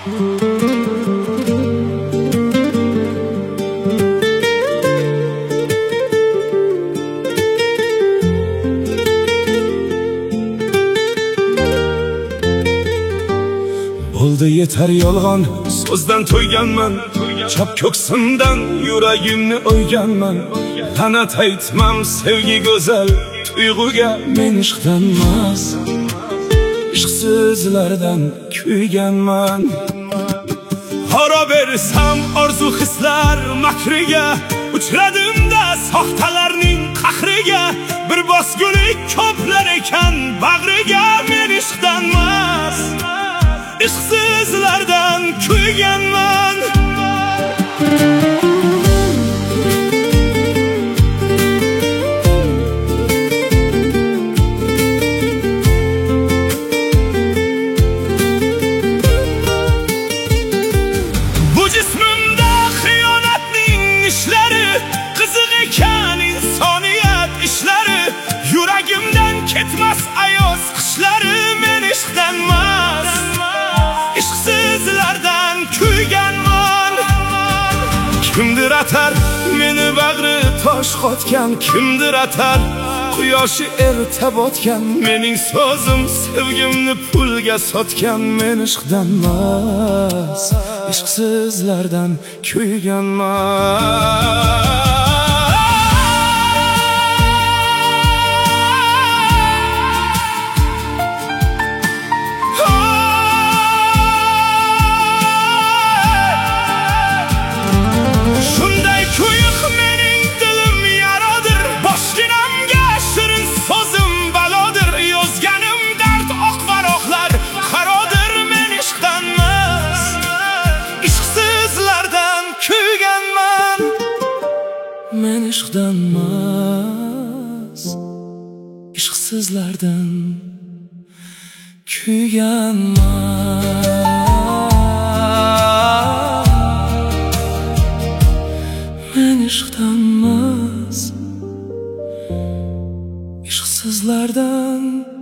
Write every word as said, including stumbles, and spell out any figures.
Bo'ldi yetar yolg'on so'zdan to'yganman, chap ko'ksimdan yuragimni o'yganman. Qanat aytmam sevgi go'zal tuyg'uga, men ishqdanmas, ishqsizlardan kuyganman. Qora bersam orzu hislar makriga, uchradim-da soxtalarning qahriga. Bir bosgulik ko'plar ekan bag'riga, men ishqdanmas, ishqsizlardan kuyganman. Bu jismimda xiyonatning ishlari, qiziq ekan insoniyat ishlari. Yuragimdan ketmas ayoz qishlari, men ishqdanmas, ishqsizlardan kuyganman. Kimdir atar meni bag'ri tosh qotgan, kimdir atar quyoshi erta botgan. Mening so'zim sevgimni pulga sotgan, men ishqdanmas, ishqsizlardan kuyganman. Men ishqdanmas, ishqsizlardan kuyganman. Men ishqdanmas, ishqsizlardan